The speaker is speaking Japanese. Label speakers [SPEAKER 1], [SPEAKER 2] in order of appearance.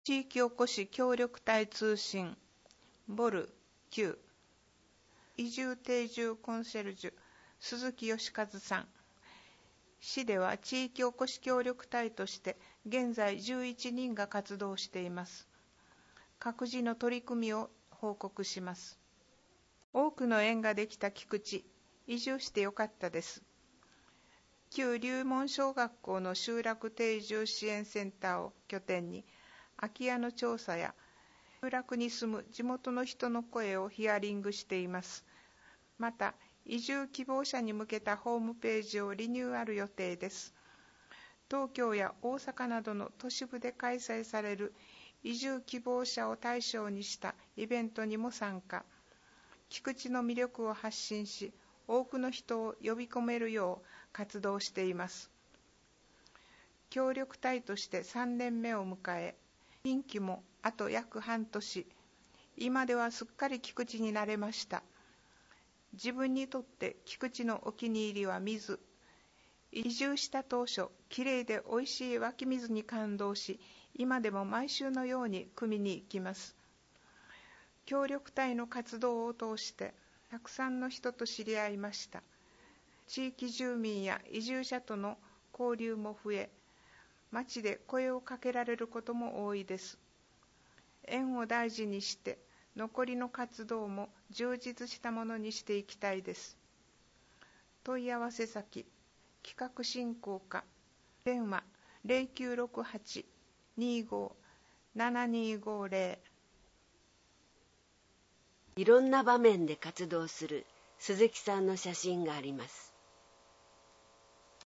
[SPEAKER 1] 地域おこし協力隊通信ボル9移住定住コンシェルジュ鈴木義和さん。市では地域おこし協力隊として現在11人が活動しています。各自の取り組みを報告します。多くの縁ができた菊池、移住してよかったです。旧龍門小学校の集落定住支援センターを拠点に空き家の調査や集落に住む地元の人の声をヒアリングしています。また、移住希望者に向けたホームページをリニューアル予定です。東京や大阪などの都市部で開催される移住希望者を対象にしたイベントにも参加。菊池の魅力を発信し、多くの人を呼び込めるよう活動しています。協力隊として3年目を迎え、任期もあと約半年、今ではすっかり菊池になれました。自分にとって菊池のお気に入りは水。移住した当初、きれいでおいしい湧き水に感動し、今でも毎週のように汲みに行きます。協力隊の活動を通して、たくさんの人と知り合いました。地域住民や移住者との交流も増え、街で声をかけられることも多いです。縁を大事にして、残りの活動も充実したものにしていきたいです。問い合わせ先、企画振興課、電話0968-25-7250。
[SPEAKER 2] いろんな場面で活動する鈴木さんの写真があります。